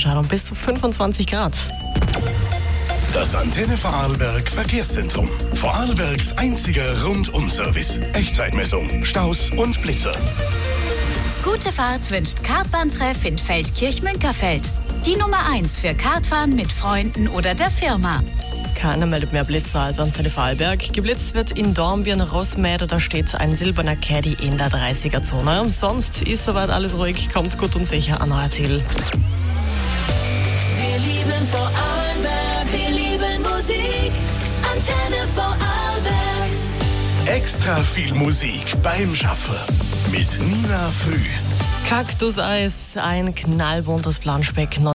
Sonnenschein und bis zu 25 Grad. Das Antenne Vorarlberg Verkehrszentrum. Vorarlbergs einziger Rundum-Service. Echtzeitmessung, Staus und Blitzer. Gute Fahrt wünscht Kartbahntreff in Feldkirch-Münkerfeld. Die Nummer 1 für Kartfahren mit Freunden oder der Firma. Keiner meldet mehr Blitzer als Antenne Vorarlberg. Geblitzt wird in Dornbirn, Rossmäder, da steht ein silberner Caddy in der 30er-Zone. Sonst ist soweit alles ruhig, kommt gut und sicher an euer Ziel. Wir lieben Vorarlberg, wir lieben Musik. Antenne Vorarlberg. Extra viel Musik beim Schaffen. Mit Nina Früh. Kaktuseis, ein knallbuntes Planschbeck.